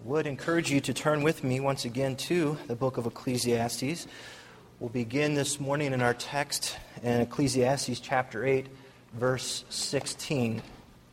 would encourage you to turn with me once again to the book of Ecclesiastes. We'll begin this morning in our text in Ecclesiastes chapter 8, verse 16.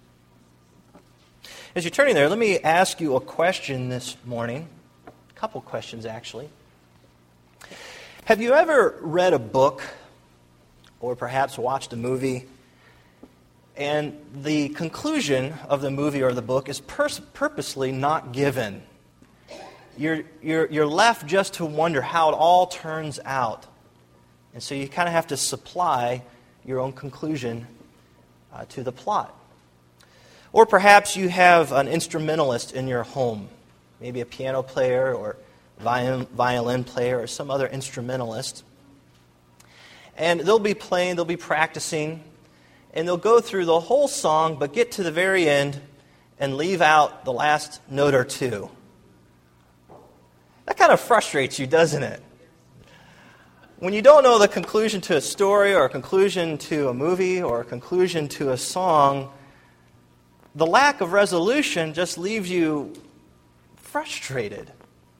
As you're turning there, let me ask you a question this morning. A couple questions, actually. Have you ever read a book or perhaps watched a movie, and the conclusion of the movie or the book is purposely not given? You're left just to wonder how it all turns out. And so you kind of have to supply your own conclusion to the plot. Or perhaps you have an instrumentalist in your home, maybe a piano player or violin player or some other instrumentalist. And they'll be playing, they'll be practicing, and they'll go through the whole song, but get to the very end and leave out the last note or two. That kind of frustrates you, doesn't it? When you don't know the conclusion to a story or a conclusion to a movie or a conclusion to a song, the lack of resolution just leaves you frustrated.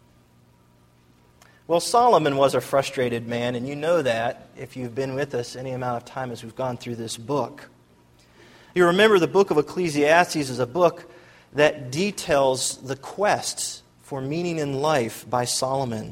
Well, Solomon was a frustrated man, and you know that if you've been with us any amount of time as we've gone through this book. You remember the book of Ecclesiastes is a book that details the quest for meaning in life by Solomon.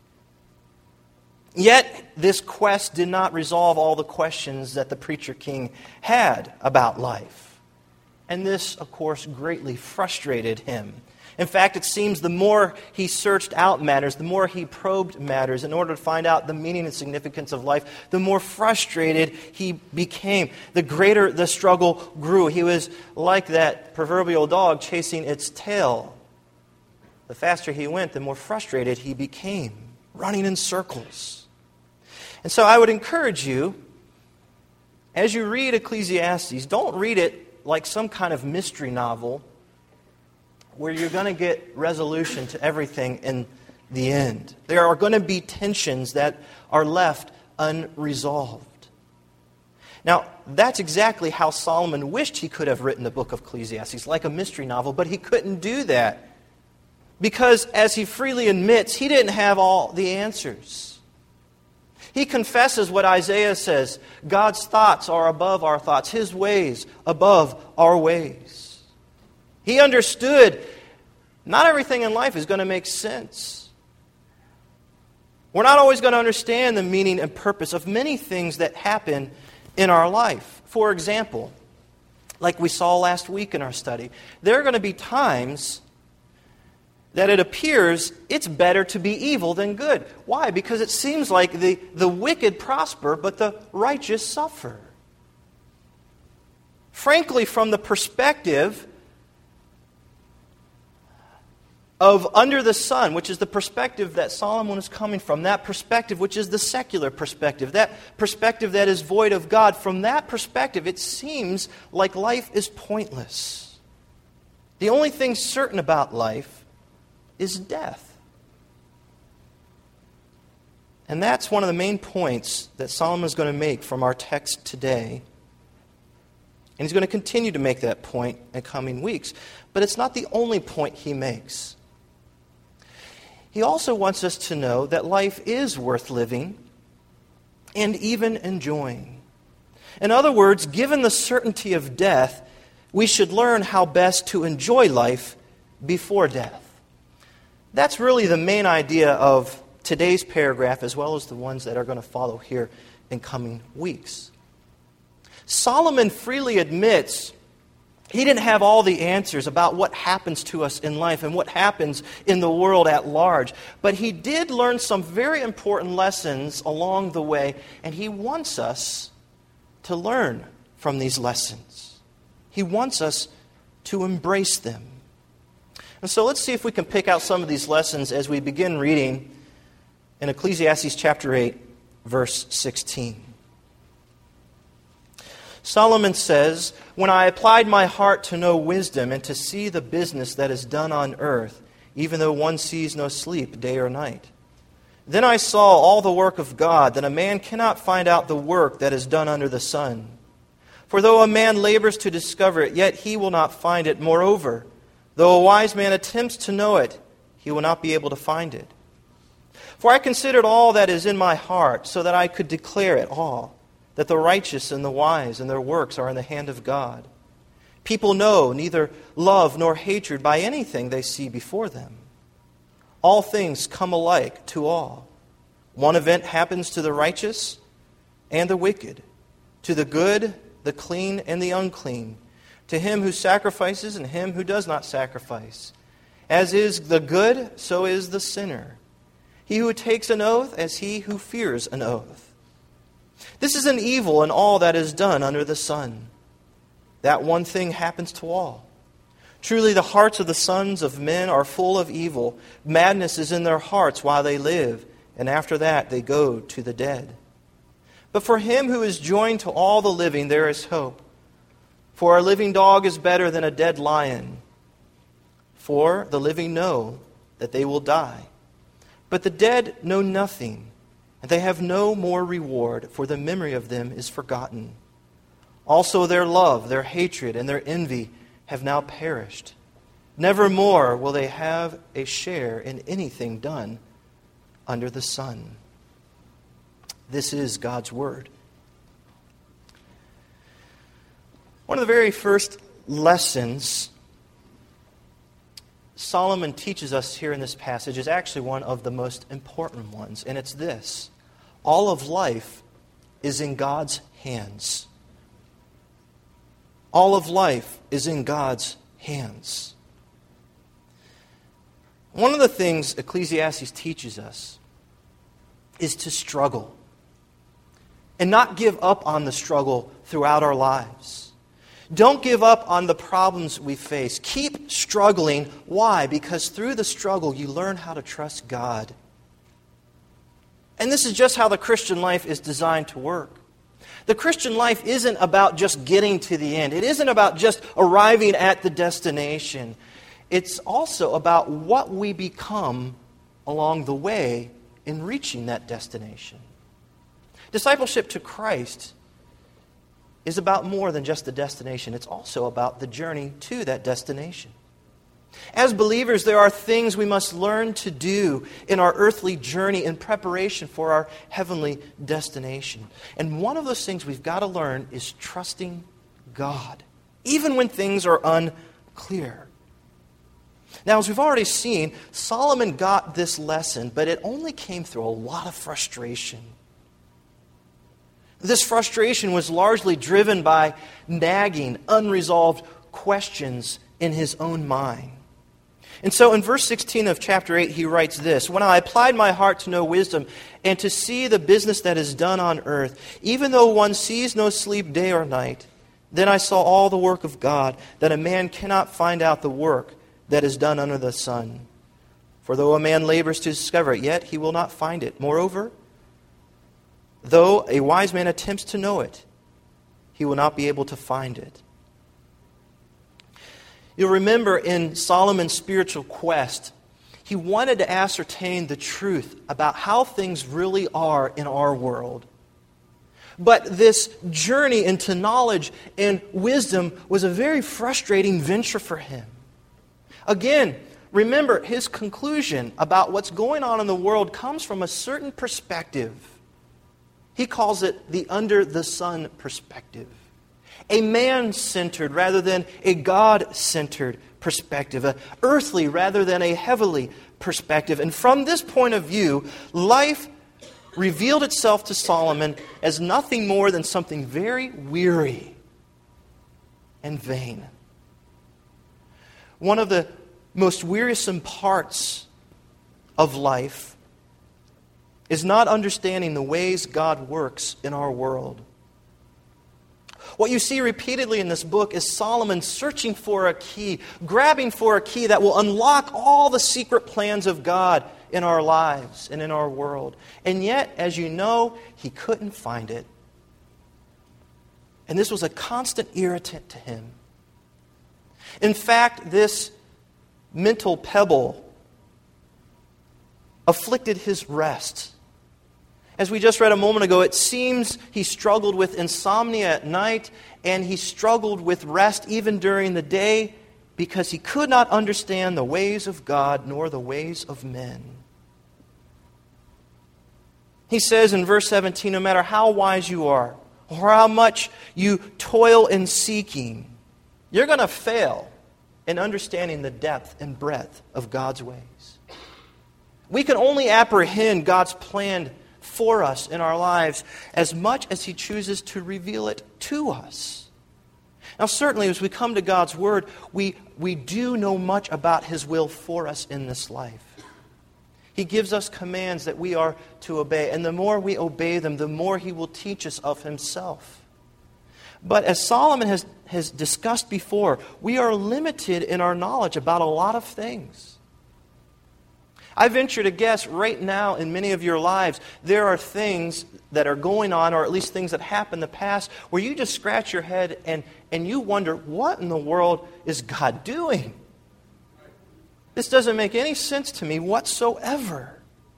Yet, this quest did not resolve all the questions that the preacher king had about life. And this, of course, greatly frustrated him. In fact, it seems the more he searched out matters, the more he probed matters in order to find out the meaning and significance of life, the more frustrated he became. The greater the struggle grew. He was like that proverbial dog chasing its tail. The faster he went, the more frustrated he became, running in circles. And so I would encourage you, as you read Ecclesiastes, don't read it like some kind of mystery novel where you're going to get resolution to everything in the end. There are going to be tensions that are left unresolved. Now, that's exactly how Solomon wished he could have written the book of Ecclesiastes, like a mystery novel, but he couldn't do that. Because, as he freely admits, he didn't have all the answers. He confesses what Isaiah says, God's thoughts are above our thoughts, His ways above our ways. He understood not everything in life is going to make sense. We're not always going to understand the meaning and purpose of many things that happen in our life. For example, like we saw last week in our study, there are going to be times that it appears it's better to be evil than good. Why? Because it seems like the wicked prosper, but the righteous suffer. Frankly, from the perspective of under the sun, which is the perspective that Solomon is coming from, that perspective which is the secular perspective, that perspective that is void of God, from that perspective it seems like life is pointless. The only thing certain about life is death. And that's one of the main points that Solomon is going to make from our text today. And he's going to continue to make that point in coming weeks. But it's not the only point he makes. He also wants us to know that life is worth living and even enjoying. In other words, given the certainty of death, we should learn how best to enjoy life before death. That's really the main idea of today's paragraph, as well as the ones that are going to follow here in coming weeks. Solomon freely admits he didn't have all the answers about what happens to us in life and what happens in the world at large. But he did learn some very important lessons along the way, and he wants us to learn from these lessons. He wants us to embrace them. And so let's see if we can pick out some of these lessons as we begin reading in Ecclesiastes chapter 8, verse 16. Solomon says, "When I applied my heart to know wisdom and to see the business that is done on earth, even though one sees no sleep day or night, then I saw all the work of God, that a man cannot find out the work that is done under the sun. For though a man labors to discover it, yet he will not find it. Moreover, Though a wise man attempts to know it, he will not be able to find it. For I considered all that is in my heart, so that I could declare it all, that the righteous and the wise and their works are in the hand of God. People know neither love nor hatred by anything they see before them. All things come alike to all. One event happens to the righteous and the wicked, to the good, the clean, and the unclean, to him who sacrifices and him who does not sacrifice. As is the good, so is the sinner. He who takes an oath, as he who fears an oath. This is an evil in all that is done under the sun. That one thing happens to all. Truly the hearts of the sons of men are full of evil. Madness is in their hearts while they live, and after that they go to the dead. But for him who is joined to all the living there is hope. For a living dog is better than a dead lion. For the living know that they will die. But the dead know nothing, and they have no more reward, for the memory of them is forgotten. Also their love, their hatred, and their envy have now perished. Never more will they have a share in anything done under the sun. This is God's Word. One of the very first lessons Solomon teaches us here in this passage is actually one of the most important ones, and it's this: all of life is in God's hands. All of life is in God's hands. One of the things Ecclesiastes teaches us is to struggle and not give up on the struggle throughout our lives. Don't give up on the problems we face. Keep struggling. Why? Because through the struggle, you learn how to trust God. And this is just how the Christian life is designed to work. The Christian life isn't about just getting to the end. It isn't about just arriving at the destination. It's also about what we become along the way in reaching that destination. Discipleship to Christ is about more than just the destination. It's also about the journey to that destination. As believers, there are things we must learn to do in our earthly journey in preparation for our heavenly destination. And one of those things we've got to learn is trusting God, even when things are unclear. Now, as we've already seen, Solomon got this lesson, but it only came through a lot of frustration. This frustration was largely driven by nagging, unresolved questions in his own mind. And so in verse 16 of chapter 8, he writes this: "When I applied my heart to know wisdom and to see the business that is done on earth, even though one sees no sleep day or night, then I saw all the work of God, that a man cannot find out the work that is done under the sun. For though a man labors to discover it, yet he will not find it. Moreover, though a wise man attempts to know it, he will not be able to find it." You'll remember in Solomon's spiritual quest, he wanted to ascertain the truth about how things really are in our world. But this journey into knowledge and wisdom was a very frustrating venture for him. Again, remember, his conclusion about what's going on in the world comes from a certain perspective. He calls it the under-the-sun perspective. A man-centered rather than a God-centered perspective. An earthly rather than a heavenly perspective. And from this point of view, life revealed itself to Solomon as nothing more than something very weary and vain. One of the most wearisome parts of life is not understanding the ways God works in our world. What you see repeatedly in this book is Solomon searching for a key, grabbing for a key that will unlock all the secret plans of God in our lives and in our world. And yet, as you know, he couldn't find it. And this was a constant irritant to him. In fact, this mental pebble afflicted his rest. As we just read a moment ago, it seems he struggled with insomnia at night, and he struggled with rest even during the day, because he could not understand the ways of God nor the ways of men. He says in verse 17, no matter how wise you are or how much you toil in seeking, you're going to fail in understanding the depth and breadth of God's ways. We can only apprehend God's plan for us in our lives as much as he chooses to reveal it to us. Now, certainly, as we come to God's Word, we do know much about his will for us in this life. He gives us commands that we are to obey, and the more we obey them, the more he will teach us of himself. But as Solomon has discussed before, we are limited in our knowledge about a lot of things. I venture to guess right now in many of your lives, there are things that are going on, or at least things that happened in the past, where you just scratch your head and you wonder, what in the world is God doing? This doesn't make any sense to me whatsoever.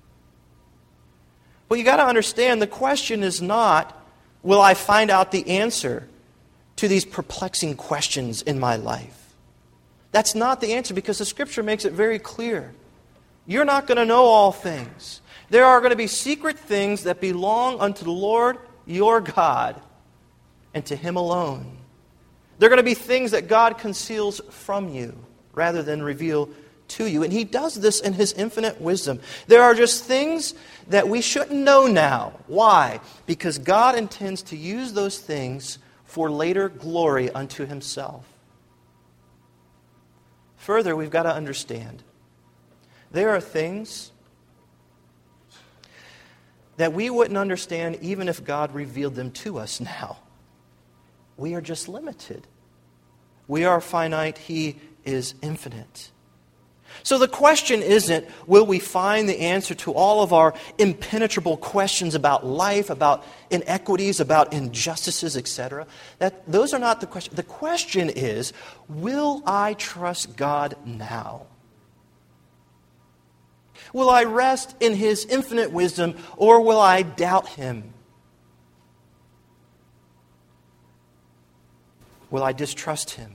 Well, you got to understand, the question is not, will I find out the answer to these perplexing questions in my life? That's not the answer, because the Scripture makes it very clear. You're not going to know all things. There are going to be secret things that belong unto the Lord your God and to him alone. There are going to be things that God conceals from you rather than reveal to you. And he does this in his infinite wisdom. There are just things that we shouldn't know now. Why? Because God intends to use those things for later glory unto himself. Further, we've got to understand, there are things that we wouldn't understand even if God revealed them to us now. We are just limited. We are finite. He is infinite. So the question isn't, will we find the answer to all of our impenetrable questions about life, about inequities, about injustices, etc.? Those are not the question. The question is, will I trust God now? Will I rest in his infinite wisdom, or will I doubt him? Will I distrust him?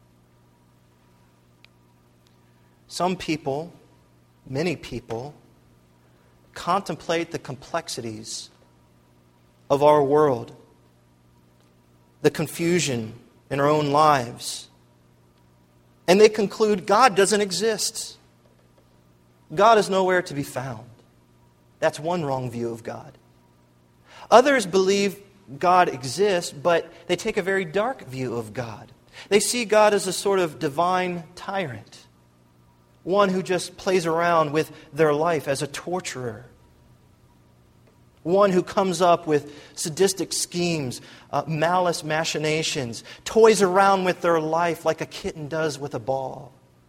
Some people, many people, contemplate the complexities of our world, the confusion in our own lives, and they conclude God doesn't exist. God is nowhere to be found. That's one wrong view of God. Others believe God exists, but they take a very dark view of God. They see God as a sort of divine tyrant, one who just plays around with their life as a torturer, one who comes up with sadistic schemes, malice machinations, toys around with their life like a kitten does with a ball.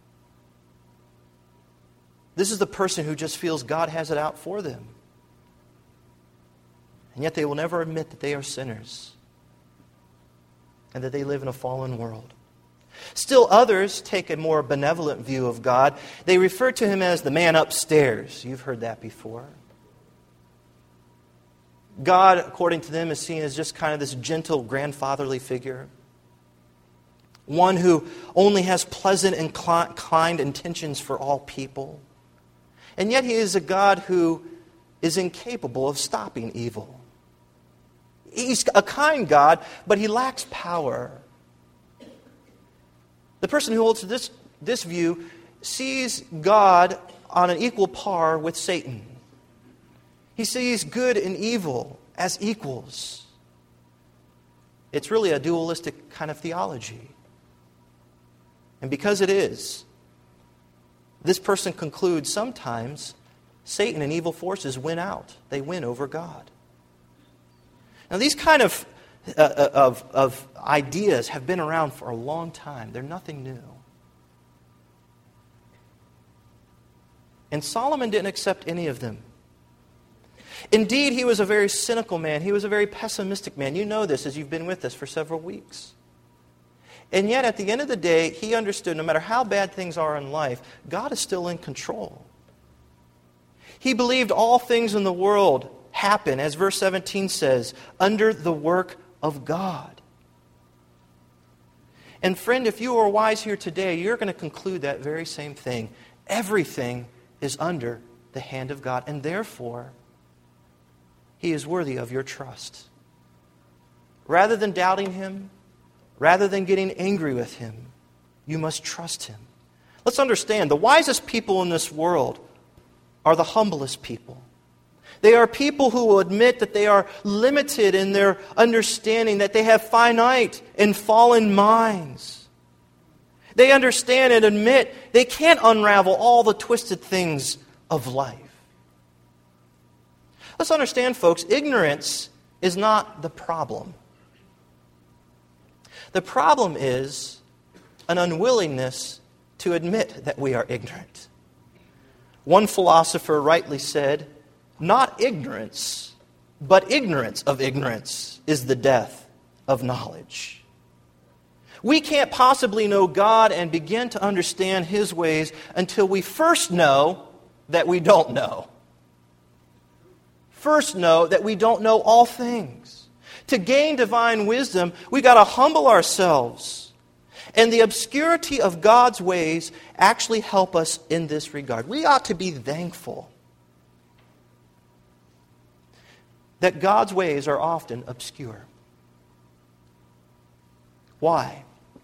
This is the person who just feels God has it out for them. And yet they will never admit that they are sinners and that they live in a fallen world. Still others take a more benevolent view of God. They refer to him as the man upstairs. You've heard that before. God, according to them, is seen as just kind of this gentle, grandfatherly figure. One who only has pleasant and kind intentions for all people. And yet he is a God who is incapable of stopping evil. He's a kind God, but he lacks power. The person who holds to this view sees God on an equal par with Satan. He sees good and evil as equals. It's really a dualistic kind of theology. And because it is, this person concludes sometimes Satan and evil forces win out. They win over God. Now these kind of ideas have been around for a long time. They're nothing new. And Solomon didn't accept any of them. Indeed, he was a very cynical man. He was a very pessimistic man. You know this as you've been with us for several weeks. And yet, at the end of the day, he understood no matter how bad things are in life, God is still in control. He believed all things in the world happen, as verse 17 says, under the work of God. And friend, if you are wise here today, you're going to conclude that very same thing. Everything is under the hand of God, and therefore, He is worthy of your trust. Rather than doubting Him, rather than getting angry with Him, you must trust Him. Let's understand, the wisest people in this world are the humblest people. They are people who will admit that they are limited in their understanding, that they have finite and fallen minds. They understand and admit they can't unravel all the twisted things of life. Let's understand, folks, ignorance is not the problem. The problem is an unwillingness to admit that we are ignorant. One philosopher rightly said, "Not ignorance, but ignorance of ignorance is the death of knowledge." We can't possibly know God and begin to understand His ways until we first know that we don't know. First know that we don't know all things. To gain divine wisdom, we've got to humble ourselves. And the obscurity of God's ways actually help us in this regard. We ought to be thankful that God's ways are often obscure. Why?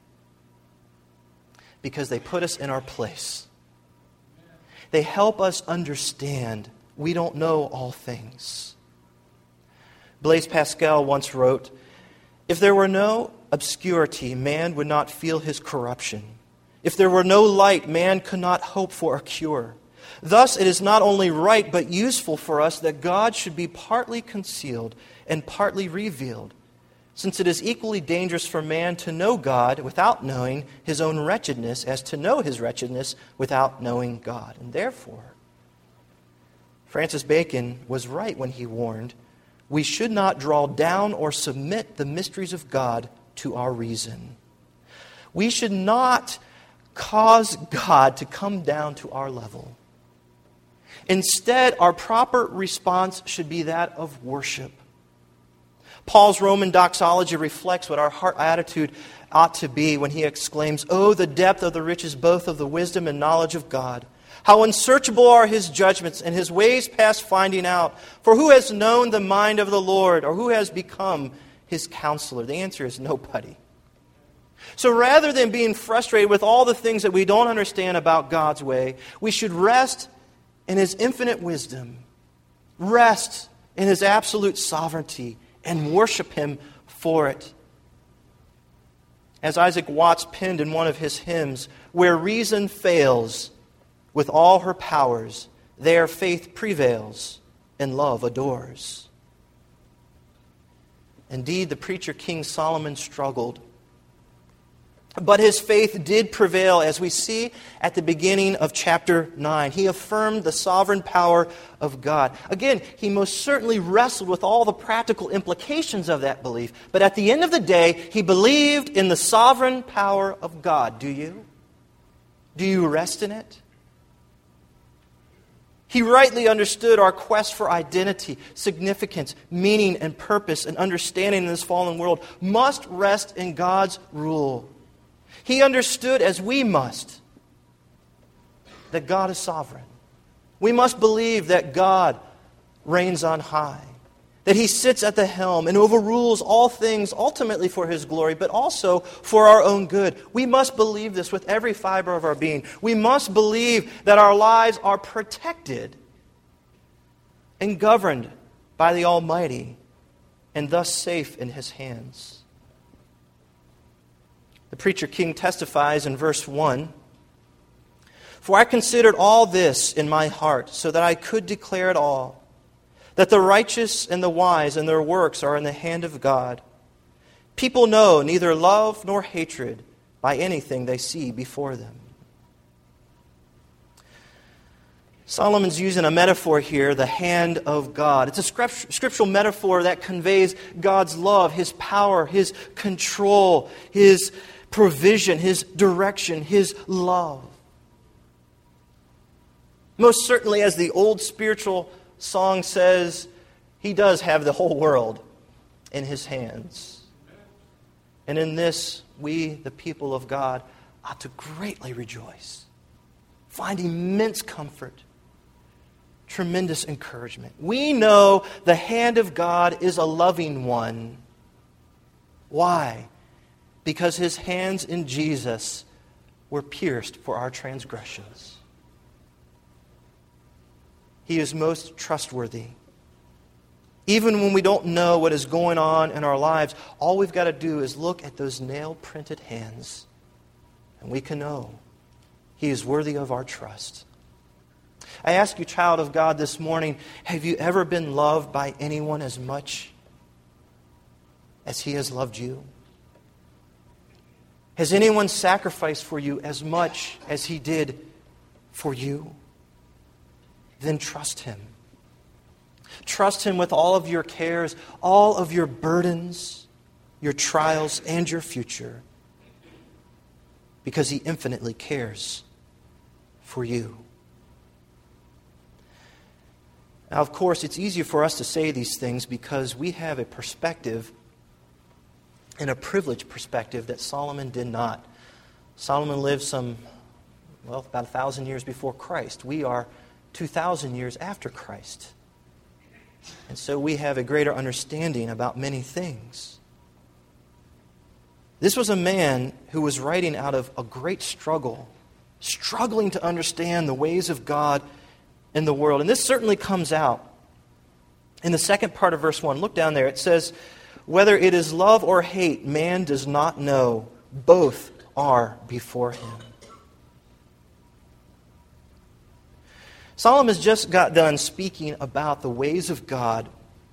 Because they put us in our place. They help us understand we don't know all things. Blaise Pascal once wrote, "If there were no obscurity, man would not feel his corruption. If there were no light, man could not hope for a cure. Thus, it is not only right but useful for us that God should be partly concealed and partly revealed, since it is equally dangerous for man to know God without knowing his own wretchedness as to know his wretchedness without knowing God." And therefore, Francis Bacon was right when he warned, we should not draw down or submit the mysteries of God to our reason. We should not cause God to come down to our level. Instead, our proper response should be that of worship. Paul's Roman doxology reflects what our heart attitude ought to be when he exclaims, "Oh, the depth of the riches both of the wisdom and knowledge of God! How unsearchable are His judgments and His ways past finding out! For who has known the mind of the Lord, or who has become His counselor?" The answer is nobody. So rather than being frustrated with all the things that we don't understand about God's way, we should rest in His infinite wisdom, rest in His absolute sovereignty, and worship Him for it. As Isaac Watts penned in one of his hymns, "Where reason fails with all her powers, there faith prevails and love adores." Indeed, the preacher King Solomon struggled. But his faith did prevail, as we see at the beginning of chapter 9. He affirmed the sovereign power of God. Again, he most certainly wrestled with all the practical implications of that belief. But at the end of the day, he believed in the sovereign power of God. Do you? Do you rest in it? He rightly understood our quest for identity, significance, meaning, and purpose and understanding in this fallen world must rest in God's rule. He understood, as we must, that God is sovereign. We must believe that God reigns on high, that He sits at the helm and overrules all things ultimately for His glory, but also for our own good. We must believe this with every fiber of our being. We must believe that our lives are protected and governed by the Almighty, and thus safe in His hands. The preacher king testifies in verse 1, "For I considered all this in my heart, so that I could declare it all, that the righteous and the wise and their works are in the hand of God. People know neither love nor hatred by anything they see before them." Solomon's using a metaphor here, the hand of God. It's a scriptural metaphor that conveys God's love, His power, His control, His provision, His direction, His love. Most certainly, as the old spiritual song says, He does have the whole world in His hands. And in this, we, the people of God, ought to greatly rejoice, find immense comfort, tremendous encouragement. We know the hand of God is a loving one. Why? Because his hands in Jesus were pierced for our transgressions. He is most trustworthy. Even when we don't know what is going on in our lives, all we've got to do is look at those nail-printed hands, and we can know he is worthy of our trust. I ask you, child of God, this morning, have you ever been loved by anyone as much as he has loved you? Has anyone sacrificed for you as much as he did for you? Then trust him. Trust him with all of your cares, all of your burdens, your trials, and your future, because he infinitely cares for you. Now, of course, it's easier for us to say these things because we have a perspective, and a privileged perspective, that Solomon did not. Solomon lived about 1,000 years before Christ. We are 2,000 years after Christ. And so we have a greater understanding about many things. This was a man who was writing out of a great struggle, struggling to understand the ways of God in the world. And this certainly comes out in the second part of verse 1. Look down there. It says, whether it is love or hate, man does not know. Both are before him. Solomon has just got done speaking about the ways of God.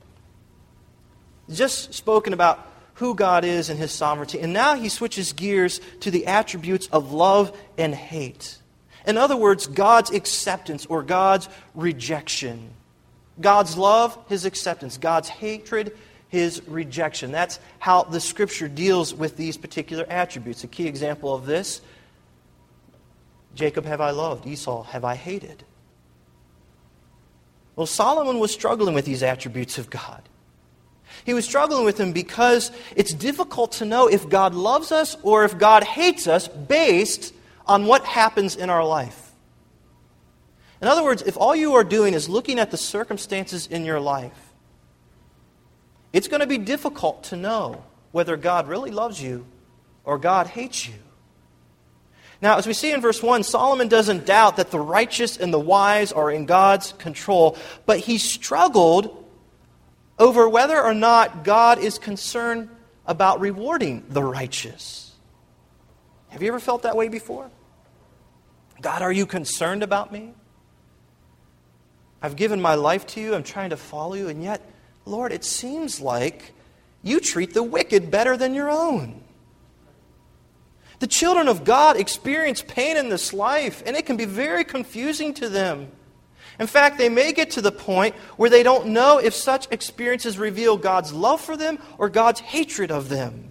Just spoken about who God is and his sovereignty. And now he switches gears to the attributes of love and hate. In other words, God's acceptance or God's rejection. God's love, his acceptance. God's hatred, his rejection. That's how the Scripture deals with these particular attributes. A key example of this, Jacob have I loved, Esau have I hated. Well, Solomon was struggling with these attributes of God. He was struggling with them because it's difficult to know if God loves us or if God hates us based on what happens in our life. In other words, if all you are doing is looking at the circumstances in your life, it's going to be difficult to know whether God really loves you or God hates you. Now, as we see in verse 1, Solomon doesn't doubt that the righteous and the wise are in God's control, but he struggled over whether or not God is concerned about rewarding the righteous. Have you ever felt that way before? God, are you concerned about me? I've given my life to you, I'm trying to follow you, and yet, Lord, it seems like you treat the wicked better than your own. The children of God experience pain in this life, and it can be very confusing to them. In fact, they may get to the point where they don't know if such experiences reveal God's love for them or God's hatred of them.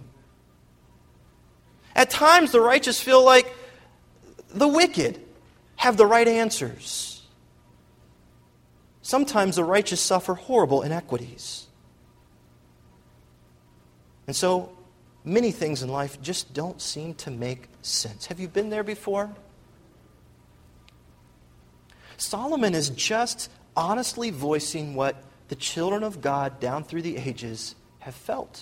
At times, the righteous feel like the wicked have the right answers. Sometimes the righteous suffer horrible inequities. And so, many things in life just don't seem to make sense. Have you been there before? Solomon is just honestly voicing what the children of God down through the ages have felt.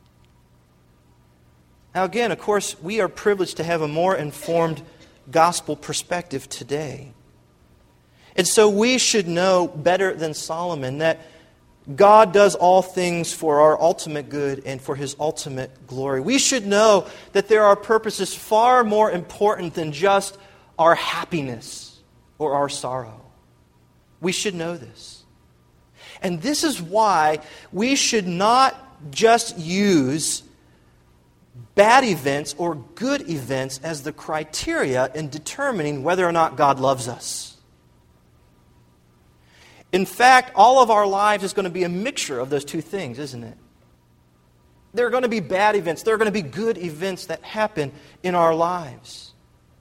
Now again, of course, we are privileged to have a more informed gospel perspective today. And so we should know better than Solomon that God does all things for our ultimate good and for his ultimate glory. We should know that there are purposes far more important than just our happiness or our sorrow. We should know this. And this is why we should not just use bad events or good events as the criteria in determining whether or not God loves us. In fact, all of our lives is going to be a mixture of those two things, isn't it? There are going to be bad events. There are going to be good events that happen in our lives.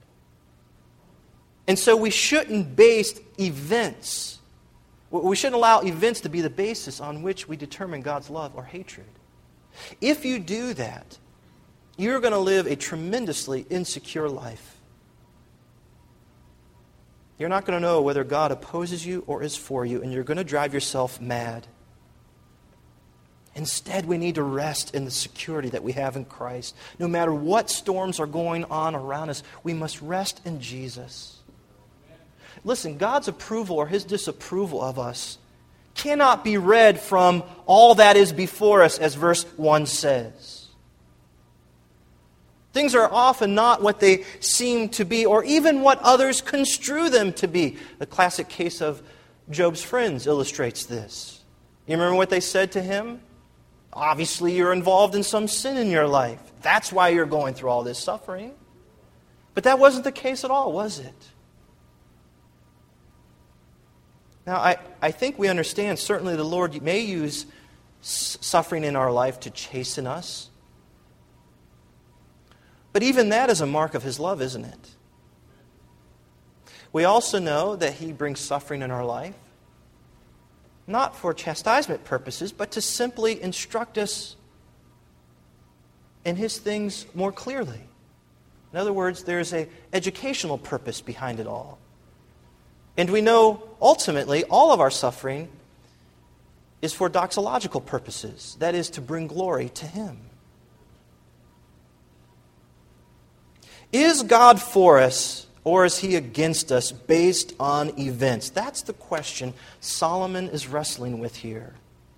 And so we shouldn't base events. We shouldn't allow events to be the basis on which we determine God's love or hatred. If you do that, you're going to live a tremendously insecure life. You're not going to know whether God opposes you or is for you, and you're going to drive yourself mad. Instead, we need to rest in the security that we have in Christ. No matter what storms are going on around us, we must rest in Jesus. Listen, God's approval or His disapproval of us cannot be read from all that is before us, as verse 1 says. Things are often not what they seem to be, or even what others construe them to be. The classic case of Job's friends illustrates this. You remember what they said to him? Obviously, you're involved in some sin in your life. That's why you're going through all this suffering. But that wasn't the case at all, was it? Now, I think we understand, certainly the Lord may use suffering in our life to chasten us. But even that is a mark of His love, isn't it? We also know that He brings suffering in our life, not for chastisement purposes, but to simply instruct us in His things more clearly. In other words, there's an educational purpose behind it all. And we know, ultimately, all of our suffering is for doxological purposes. That is, to bring glory to Him. Is God for us, or is He against us based on events? That's the question Solomon is wrestling with here.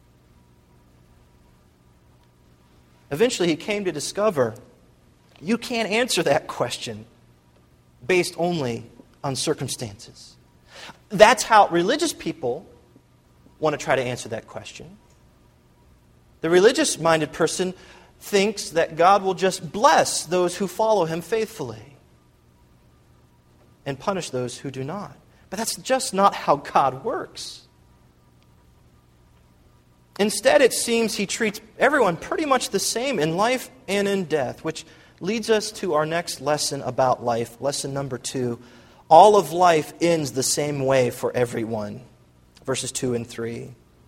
Eventually, he came to discover you can't answer that question based only on circumstances. That's how religious people want to try to answer that question. The religious-minded person thinks that God will just bless those who follow Him faithfully and punish those who do not. But that's just not how God works. Instead, it seems He treats everyone pretty much the same in life and in death, which leads us to our next lesson about life, lesson number 2. All of life ends the same way for everyone. Verses 2 and 3.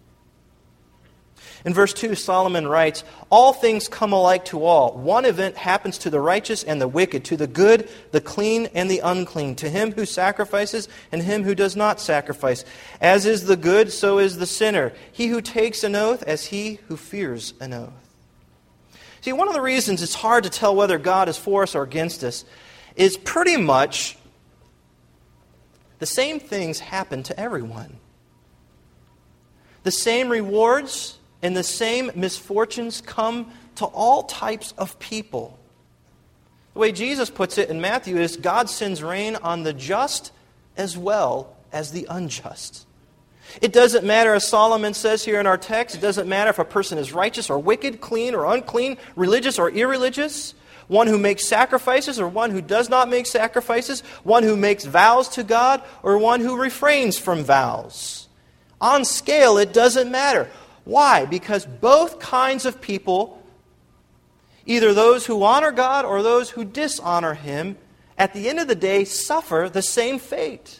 In verse 2, Solomon writes, all things come alike to all. One event happens to the righteous and the wicked, to the good, the clean, and the unclean, to him who sacrifices and him who does not sacrifice. As is the good, so is the sinner. He who takes an oath, as he who fears an oath. See, one of the reasons it's hard to tell whether God is for us or against us is pretty much the same things happen to everyone. The same rewards and the same misfortunes come to all types of people. The way Jesus puts it in Matthew is God sends rain on the just as well as the unjust. It doesn't matter, as Solomon says here in our text, it doesn't matter if a person is righteous or wicked, clean or unclean, religious or irreligious, one who makes sacrifices or one who does not make sacrifices, one who makes vows to God or one who refrains from vows. On scale, it doesn't matter. Why? Because both kinds of people, either those who honor God or those who dishonor Him, at the end of the day suffer the same fate.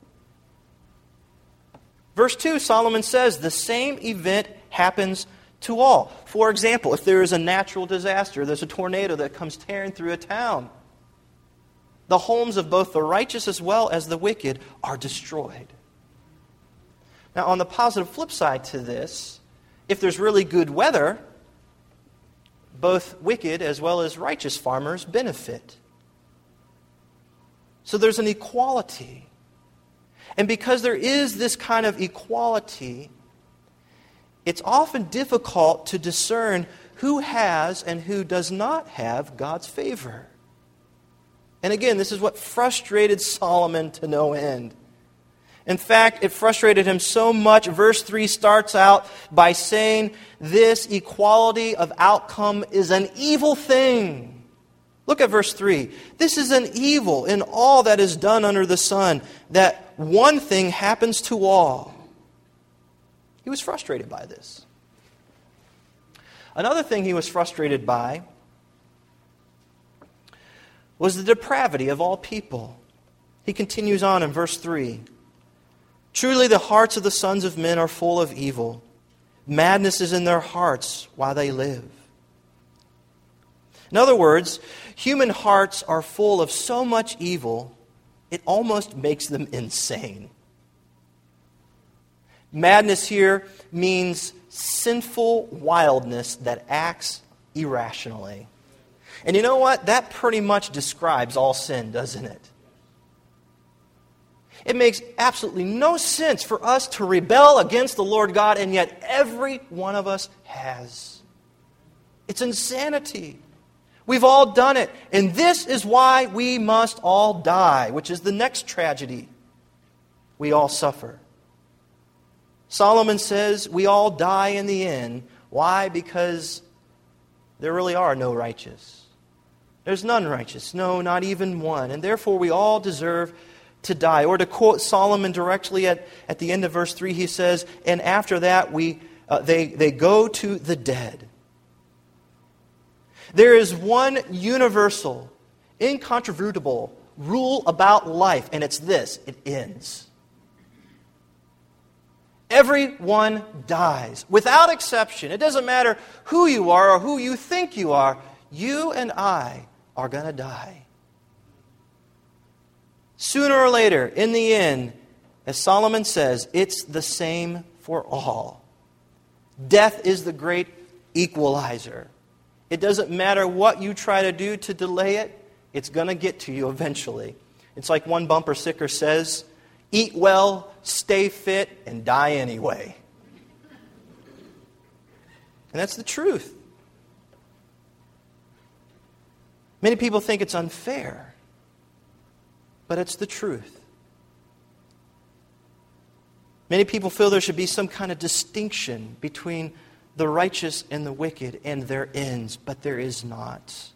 Verse 2, Solomon says, the same event happens to all. For example, if there is a natural disaster, there's a tornado that comes tearing through a town, the homes of both the righteous as well as the wicked are destroyed. Now, on the positive flip side to this, if there's really good weather, both wicked as well as righteous farmers benefit. So there's an equality. And because there is this kind of equality, it's often difficult to discern who has and who does not have God's favor. And again, this is what frustrated Solomon to no end. In fact, it frustrated him so much, verse 3 starts out by saying, this equality of outcome is an evil thing. Look at verse 3. This is an evil in all that is done under the sun, that one thing happens to all. He was frustrated by this. Another thing he was frustrated by was the depravity of all people. He continues on in verse 3. Truly the hearts of the sons of men are full of evil. Madness is in their hearts while they live. In other words, human hearts are full of so much evil, it almost makes them insane. Madness here means sinful wildness that acts irrationally. And you know what? That pretty much describes all sin, doesn't it? It makes absolutely no sense for us to rebel against the Lord God, and yet every one of us has. It's insanity. We've all done it. And this is why we must all die, which is the next tragedy we all suffer. Solomon says we all die in the end. Why? Because there really are no righteous. There's none righteous. No, not even one. And therefore we all deserve to die. Or to quote Solomon directly at the end of verse 3, he says, and after that they go to the dead. There is one universal, incontrovertible rule about life, and it's this: it ends. Everyone dies, without exception. It doesn't matter who you are or who you think you are. You and I are going to die. Sooner or later, in the end, as Solomon says, it's the same for all. Death is the great equalizer. It doesn't matter what you try to do to delay it, it's going to get to you eventually. It's like one bumper sticker says, eat well, stay fit, and die anyway. And that's the truth. Many people think it's unfair, but it's the truth. Many people feel there should be some kind of distinction between the righteous and the wicked and their ends, but there is not.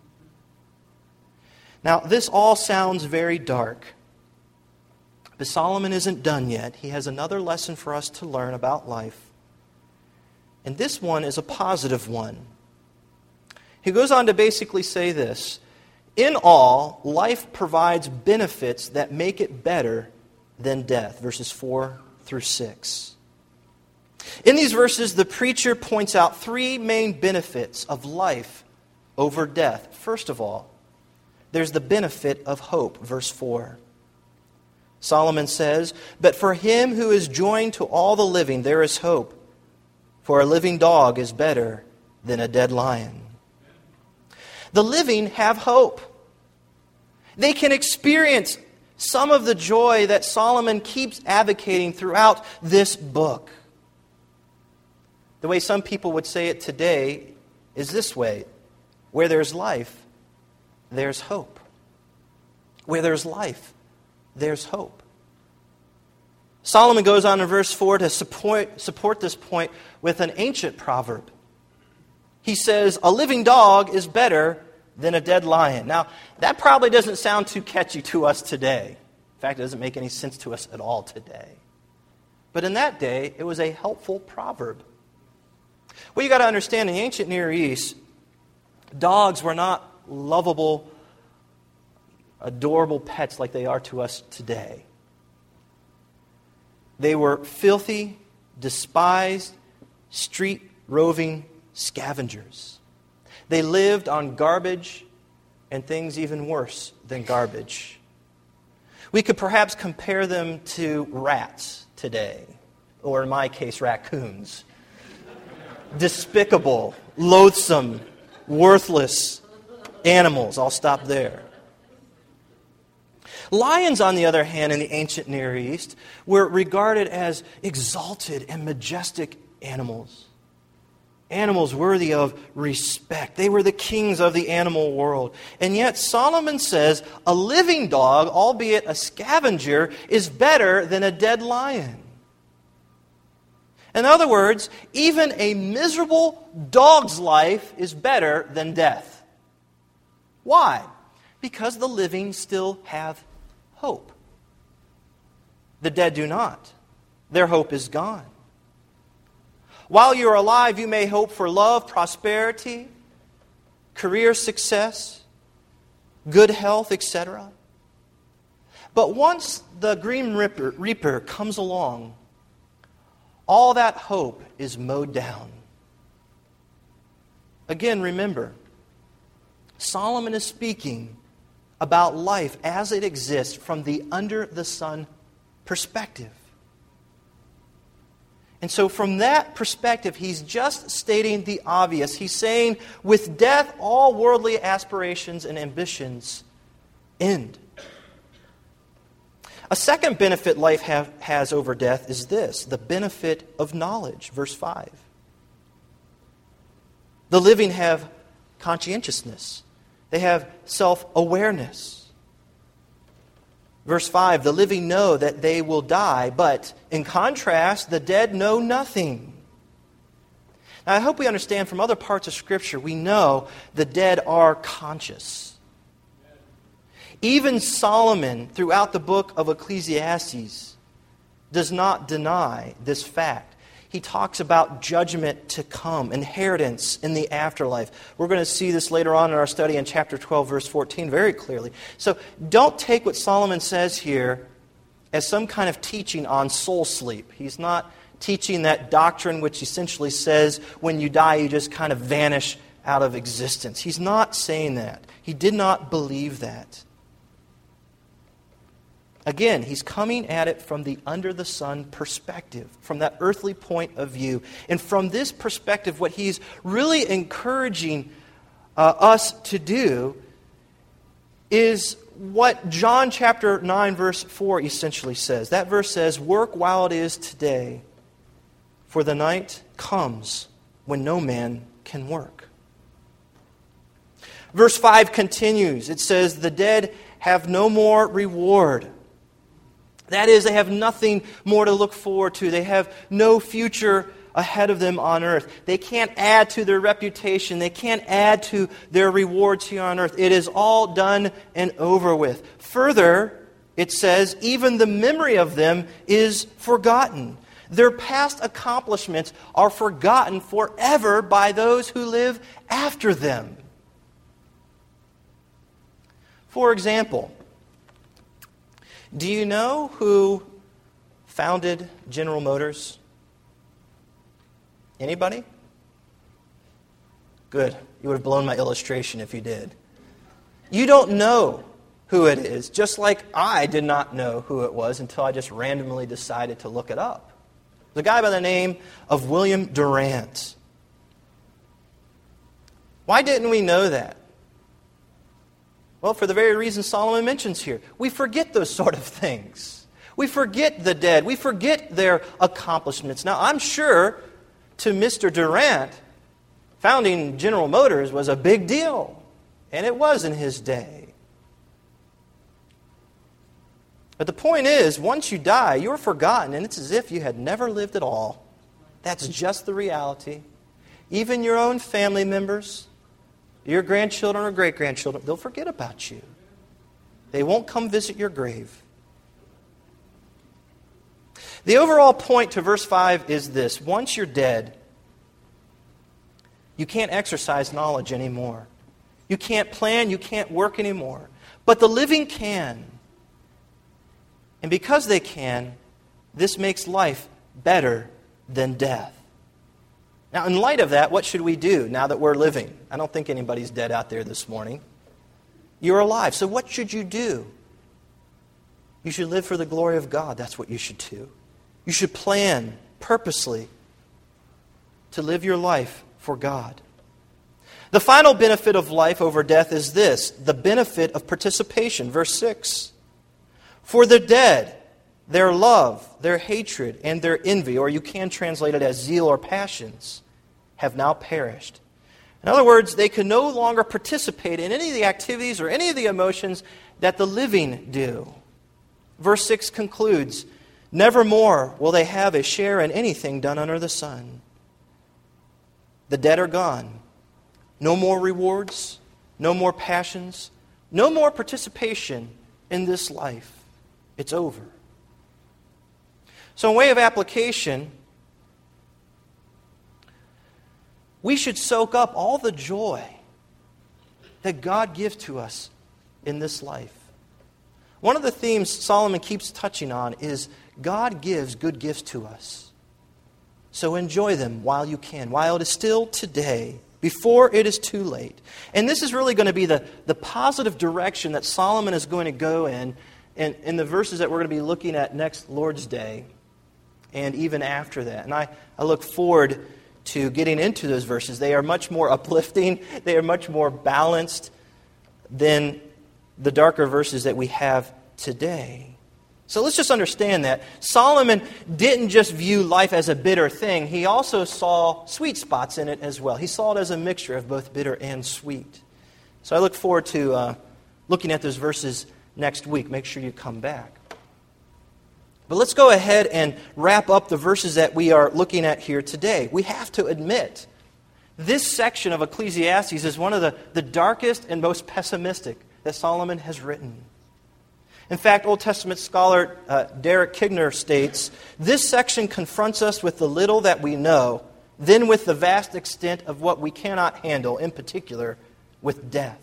Now, this all sounds very dark. But Solomon isn't done yet. He has another lesson for us to learn about life. And this one is a positive one. He goes on to basically say this: in all, life provides benefits that make it better than death. Verses 4 through 6. In these verses, the preacher points out three main benefits of life over death. First of all, there's the benefit of hope. Verse 4. Solomon says, but for him who is joined to all the living, there is hope. For a living dog is better than a dead lion. The living have hope. They can experience some of the joy that Solomon keeps advocating throughout this book. The way some people would say it today is this way: where there's life, there's hope. Where there's life, there's hope. Solomon goes on in verse 4 to support this point with an ancient proverb. He says, a living dog is better than a dead lion. Now, that probably doesn't sound too catchy to us today. In fact, it doesn't make any sense to us at all today. But in that day, it was a helpful proverb. Well, you got to understand, in the ancient Near East, dogs were not lovable, adorable pets like they are to us today. They were filthy, despised, street-roving scavengers. They lived on garbage and things even worse than garbage. We could perhaps compare them to rats today, or in my case, raccoons. Despicable, loathsome, worthless animals. I'll stop there. Lions, on the other hand, in the ancient Near East, were regarded as exalted and majestic animals. Animals worthy of respect. They were the kings of the animal world. And yet Solomon says a living dog, albeit a scavenger, is better than a dead lion. In other words, even a miserable dog's life is better than death. Why? Because the living still have hope. The dead do not. Their hope is gone. While you're alive, you may hope for love, prosperity, career success, good health, etc. But once the Grim Reaper comes along, all that hope is mowed down. Again, remember, Solomon is speaking about life as it exists from the under-the-sun perspective. And so from that perspective, he's just stating the obvious. He's saying, with death, all worldly aspirations and ambitions end. A second benefit life has over death is this, the benefit of knowledge. Verse 5. The living have conscientiousness. They have self-awareness. Verse 5, the living know that they will die, but in contrast, the dead know nothing. Now, I hope we understand from other parts of Scripture, we know the dead are conscious. Even Solomon, throughout the book of Ecclesiastes, does not deny this fact. He talks about judgment to come, inheritance in the afterlife. We're going to see this later on in our study in chapter 12, verse 14, very clearly. So don't take what Solomon says here as some kind of teaching on soul sleep. He's not teaching that doctrine which essentially says when you die you just kind of vanish out of existence. He's not saying that. He did not believe that. Again, he's coming at it from the under-the-sun perspective, from that earthly point of view. And from this perspective, what he's really encouraging us to do is what John chapter 9, verse 4 essentially says. That verse says, "Work while it is today, for the night comes when no man can work." Verse 5 continues. It says, "The dead have no more reward." That is, they have nothing more to look forward to. They have no future ahead of them on earth. They can't add to their reputation. They can't add to their rewards here on earth. It is all done and over with. Further, it says, even the memory of them is forgotten. Their past accomplishments are forgotten forever by those who live after them. For example, do you know who founded General Motors? Anybody? Good. You would have blown my illustration if you did. You don't know who it is, just like I did not know who it was until I just randomly decided to look it up. The guy by the name of William Durant. Why didn't we know that? Well, for the very reason Solomon mentions here. We forget those sort of things. We forget the dead. We forget their accomplishments. Now, I'm sure to Mr. Durant, founding General Motors was a big deal. And it was in his day. But the point is, once you die, you're forgotten, and it's as if you had never lived at all. That's just the reality. Even your own family members, your grandchildren or great-grandchildren, they'll forget about you. They won't come visit your grave. The overall point to verse 5 is this. Once you're dead, you can't exercise knowledge anymore. You can't plan, you can't work anymore. But the living can. And because they can, this makes life better than death. Now, in light of that, what should we do now that we're living? I don't think anybody's dead out there this morning. You're alive. So what should you do? You should live for the glory of God. That's what you should do. You should plan purposely to live your life for God. The final benefit of life over death is this, the benefit of participation. Verse 6. For the dead, their love, their hatred, and their envy, or you can translate it as zeal or passions, have now perished. In other words, they can no longer participate in any of the activities or any of the emotions that the living do. Verse 6 concludes, nevermore will they have a share in anything done under the sun. The dead are gone. No more rewards, no more passions, no more participation in this life. It's over. So in way of application, we should soak up all the joy that God gives to us in this life. One of the themes Solomon keeps touching on is God gives good gifts to us. So enjoy them while you can, while it is still today. before it is too late. And this is really going to be the positive direction that Solomon is going to go in the verses that we're going to be looking at next Lord's Day and even after that. And I look forward to getting into those verses. They are much more uplifting. They are much more balanced than the darker verses that we have today. So let's just understand that Solomon didn't just view life as a bitter thing. He also saw sweet spots in it as well. He saw it as a mixture of both bitter and sweet. So I look forward to looking at those verses next week. Make sure you come back. But let's go ahead and wrap up the verses that we are looking at here today. We have to admit, this section of Ecclesiastes is one of the darkest and most pessimistic that Solomon has written. In fact, Old Testament scholar Derek Kidner states, this section confronts us with the little that we know, then with the vast extent of what we cannot handle, in particular, with death.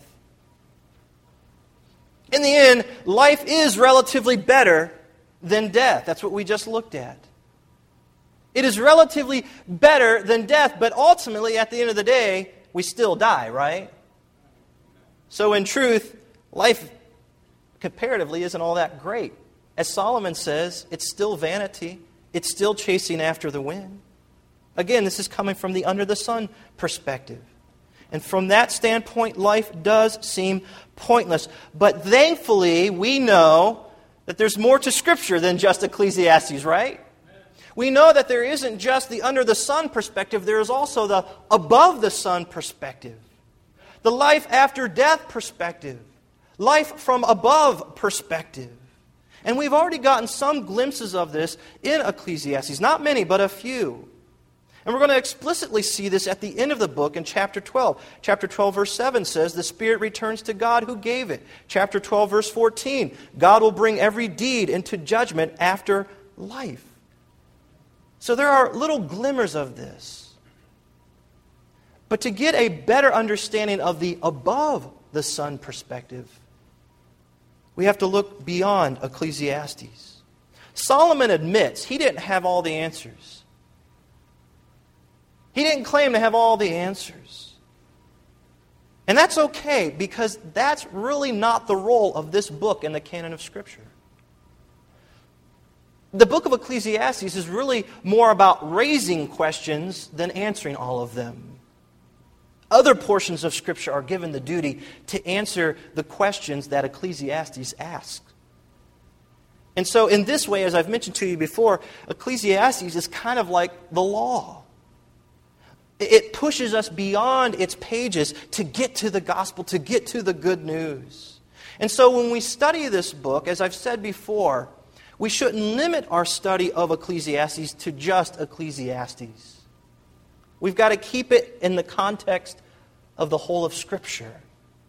In the end, life is relatively better than death. That's what we just looked at. It is relatively better than death, but ultimately, at the end of the day, we still die, right? So in truth, life comparatively isn't all that great. As Solomon says, it's still vanity. It's still chasing after the wind. Again, this is coming from the under the sun perspective. And from that standpoint, life does seem pointless. But thankfully, we know that there's more to Scripture than just Ecclesiastes, right? We know that there isn't just the under the sun perspective, there is also the above the sun perspective. The life after death perspective. Life from above perspective. And we've already gotten some glimpses of this in Ecclesiastes. Not many, but a few. And we're going to explicitly see this at the end of the book in chapter 12. Chapter 12, verse 7 says, the spirit returns to God who gave it. Chapter 12, verse 14, God will bring every deed into judgment after life. So there are little glimmers of this. But to get a better understanding of the above the sun perspective, we have to look beyond Ecclesiastes. Solomon admits he didn't have all the answers. He didn't claim to have all the answers. And that's okay, because that's really not the role of this book in the canon of Scripture. The book of Ecclesiastes is really more about raising questions than answering all of them. Other portions of Scripture are given the duty to answer the questions that Ecclesiastes asks. And so in this way, as I've mentioned to you before, Ecclesiastes is kind of like the law. It pushes us beyond its pages to get to the gospel, to get to the good news. And so when we study this book, as I've said before, we shouldn't limit our study of Ecclesiastes to just Ecclesiastes. We've got to keep it in the context of the whole of Scripture.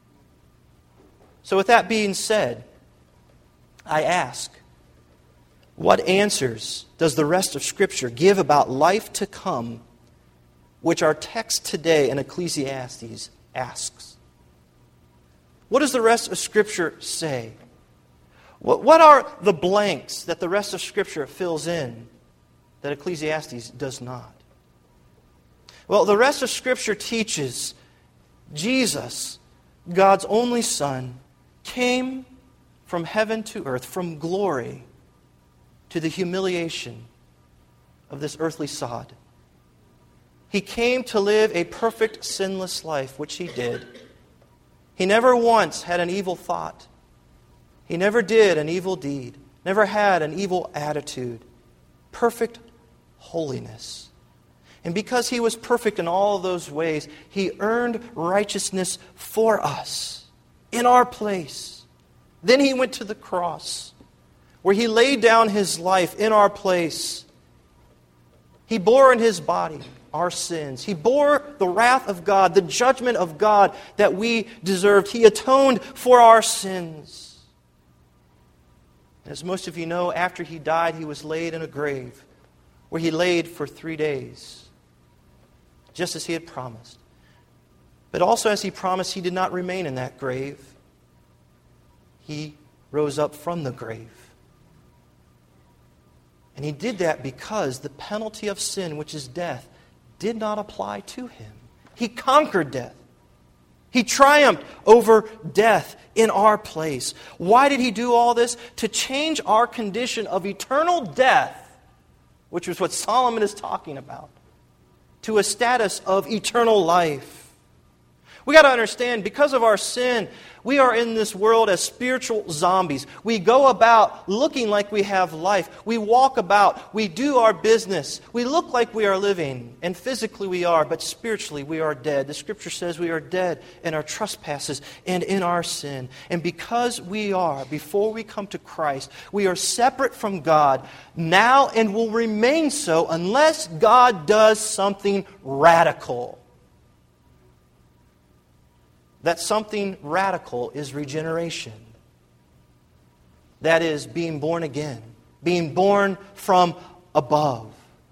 So with that being said, I ask, what answers does the rest of Scripture give about life to come, which our text today in Ecclesiastes asks? What does the rest of Scripture say? What are the blanks that the rest of Scripture fills in that Ecclesiastes does not? Well, the rest of Scripture teaches Jesus, God's only Son, came from heaven to earth, from glory to the humiliation of this earthly sod. He came to live a perfect, sinless life, which He did. He never once had an evil thought. He never did an evil deed, never had an evil attitude. Perfect holiness. And because He was perfect in all of those ways, He earned righteousness for us, in our place. Then He went to the cross, where He laid down His life in our place. He bore in His body our sins. He bore the wrath of God, the judgment of God that we deserved. He atoned for our sins. As most of you know, after He died, He was laid in a grave where He laid for 3 days, just as He had promised. But also as He promised, He did not remain in that grave. He rose up from the grave. And He did that because the penalty of sin, which is death, did not apply to Him. He conquered death. He triumphed over death in our place. Why did He do all this? To change our condition of eternal death, which is what Solomon is talking about, to a status of eternal life. We got to understand, because of our sin, we are in this world as spiritual zombies. We go about looking like we have life. We walk about. We do our business. We look like we are living. And physically we are, but spiritually we are dead. The Scripture says we are dead in our trespasses and in our sin. And because we are, before we come to Christ, we are separate from God now and will remain so unless God does something radical. That something radical is regeneration. That is being born again, being born from above.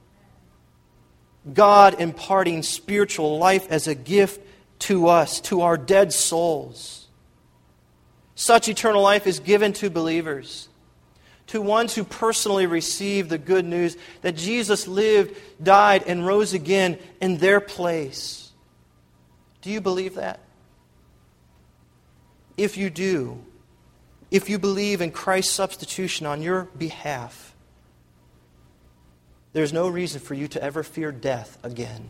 God imparting spiritual life as a gift to us, to our dead souls. Such eternal life is given to believers, to ones who personally receive the good news that Jesus lived, died, and rose again in their place. Do you believe that? If you do, if you believe in Christ's substitution on your behalf, there's no reason for you to ever fear death again.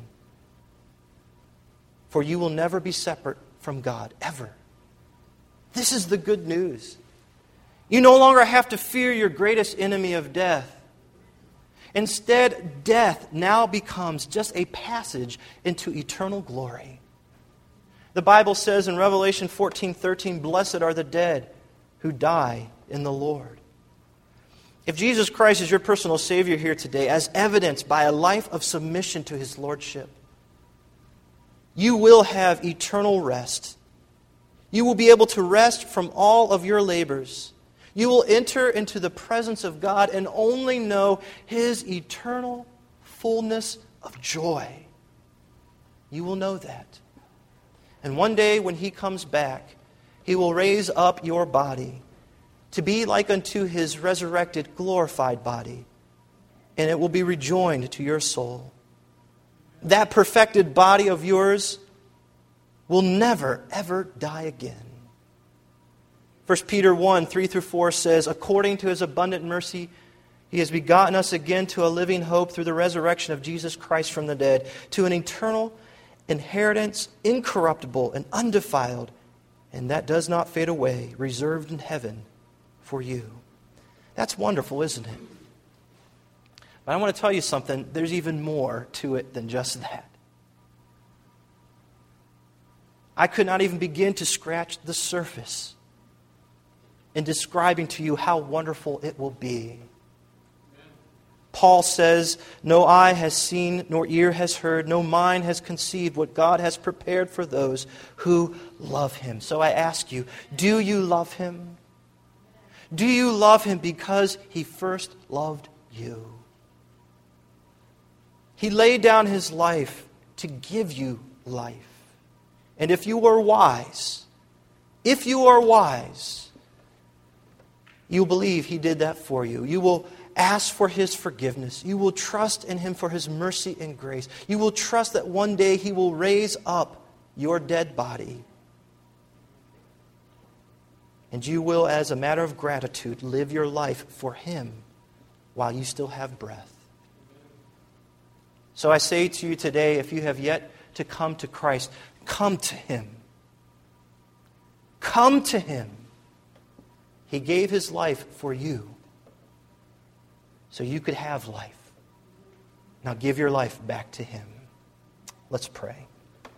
For you will never be separate from God, ever. This is the good news. You no longer have to fear your greatest enemy of death. Instead, death now becomes just a passage into eternal glory. The Bible says in Revelation 14:13, "Blessed are the dead who die in the Lord." If Jesus Christ is your personal Savior here today, as evidenced by a life of submission to His Lordship, you will have eternal rest. You will be able to rest from all of your labors. You will enter into the presence of God and only know His eternal fullness of joy. You will know that. And one day when He comes back, He will raise up your body to be like unto His resurrected, glorified body. And it will be rejoined to your soul. That perfected body of yours will never, ever die again. 1 Peter 1:3-4 says, "According to His abundant mercy, He has begotten us again to a living hope through the resurrection of Jesus Christ from the dead, to an eternal inheritance, incorruptible and undefiled, and that does not fade away, reserved in heaven for you." That's wonderful, isn't it? But I want to tell you something. There's even more to it than just that. I could not even begin to scratch the surface in describing to you how wonderful it will be. Paul says, "No eye has seen, nor ear has heard, no mind has conceived what God has prepared for those who love Him." So I ask you, do you love Him? Do you love Him because He first loved you? He laid down His life to give you life. And if you are wise, you'll believe He did that for you. You will ask for His forgiveness. You will trust in Him for His mercy and grace. You will trust that one day He will raise up your dead body. And you will, as a matter of gratitude, live your life for Him while you still have breath. So I say to you today, if you have yet to come to Christ, come to Him. Come to Him. He gave His life for you, so you could have life. Now give your life back to Him. Let's pray.